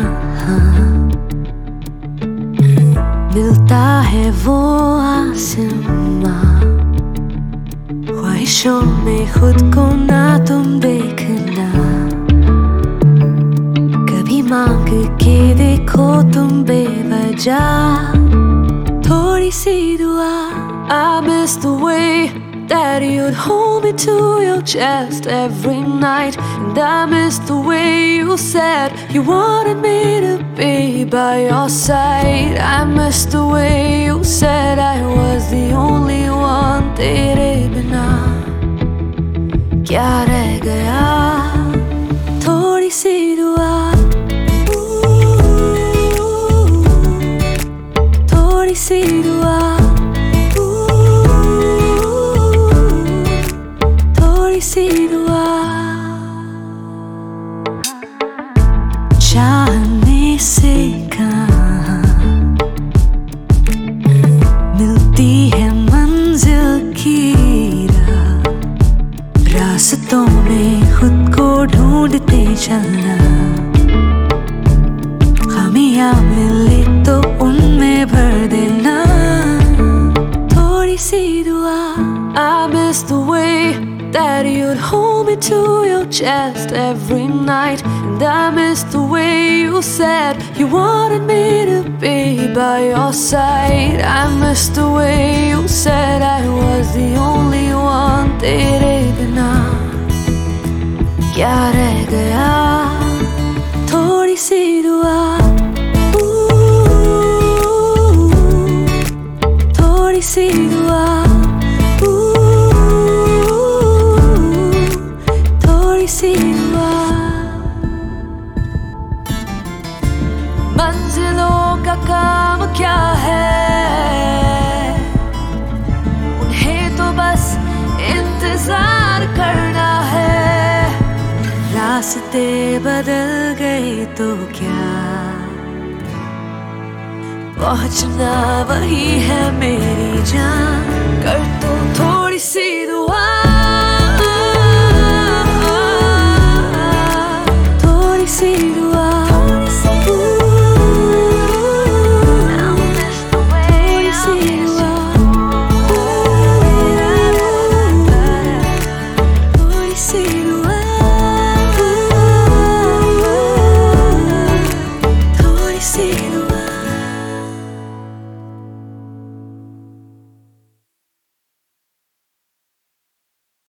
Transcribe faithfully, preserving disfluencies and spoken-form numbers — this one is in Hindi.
कहाँ मिलता है वो आसमां, ख्वाहिशों में खुद को ना तुम देखना, कभी मांग के देखो तुम बेवजह थोड़ी सी दुआ। I miss the way that you'd hold me to your chest every night, and I miss the way you said you wanted me to be by your side. I miss the way you said I was the only one. तेरे बिना क्या रह गया, थोड़ी सी दुआ, थोड़ी सी दुआ, थोड़ी सी दुआ। चाहने से कहाँ मिलती है मंजिल की राह, रास्तों में खुद को ढूंढते चलना, खामियां मिले तो उनमें भर देना थोड़ी सी दुआ। I miss the way that you'd hold me to your chest every night, and I miss the way you said you wanted me to be by your side. I miss the way you said I was the only one. तेरे बिना क्या रह गया, थोड़ी सी दुआ, थोड़ी सी दुआ, थोड़ी सी दुआ। मंजिलों का काम क्या है, उन्हें तो बस इंतजार करना है, रास्ते बदल गए तो क्या, पहुंचना वही है मेरी जान। कर तो थोड़ी सी दुआ।